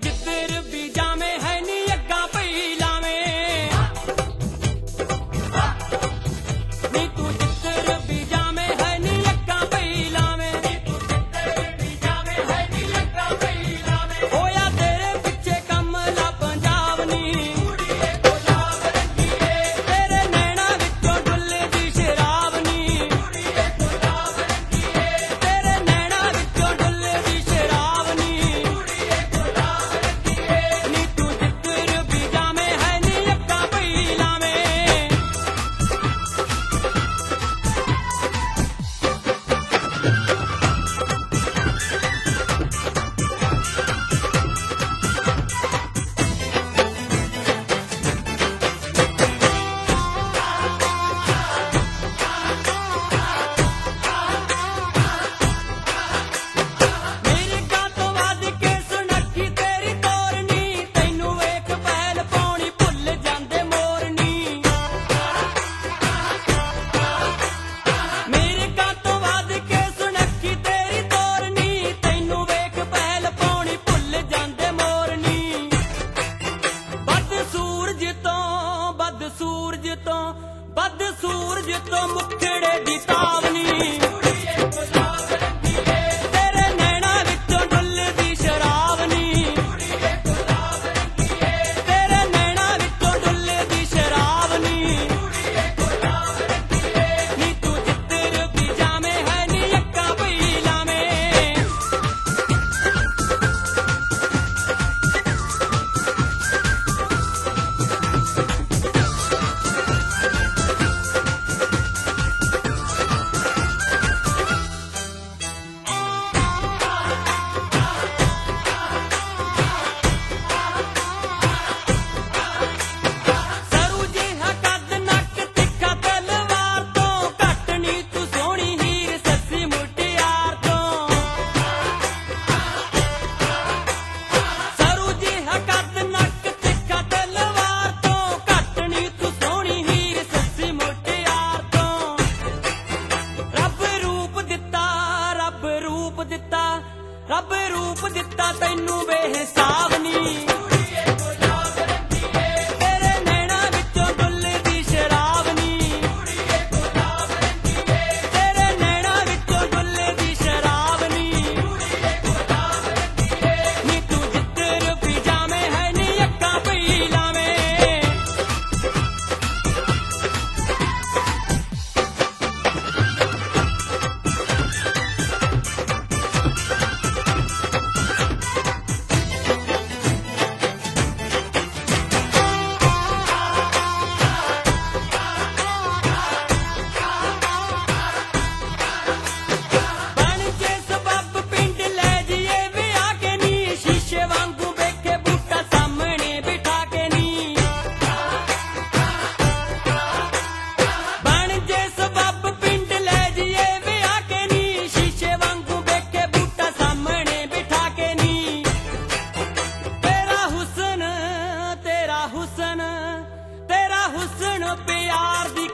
जिधर भी जावे है नी अग्गा पई लावे नी तू जिधर भी जावे है नी अग्गा पई लावे होया तेरे पिछे कमला पंजाब नी तेरे नैना विचों डुल्ले दी शराब नी तेरे नैना विचों डुल्ले दी शराब नी नी तू जिधर भी जावे है नी अग्गा पई लावे मेरे गातों वाद के सुनक्खी तेरी तोरनी तैनू वेख पैल पाउणी भुल जांदे मोरनी मेरे गातों वाद के सुनक्खी तेरी तोरनी तैनू वेख पैल पाउणी भुल जांदे मोरनी बद सूरज तो मुखड़े दी तावनी तेरे नैना विचों डुल्लदी शराब नी तेरे नैना विचों डुल्लदी शराब नी नी तू जिधर भी जावे है नी अग्गा पई लावे सरू जिहा कद नक तिखा तलवार तो घट नी तू सोहणी हीर सस्सी मुटियार तो सरू जिहा कद नक तिखा तलवार तो घट नी तू सोहणी हीर सस्सी मुटियार तो रब रूप दिता रब रूप दिता तैनू बेहिसाब नी तेरे नैना विचों डुल्लदी शराब नी तेरे नैना विचों डुल्लदी शराब नी नी तू जिधर भी जावे है नी अग्गा पई लावे बन जे सबब पिंड ले जिए विआह के नी शीशे वांगू वेखे बूटा सामने बिठा के नी बन जे सबब पिंड ले जिए विआह के नी शीशे वांगू वेखे बूटा सामने बिठा के नी तेरा हुस्न प्यार दी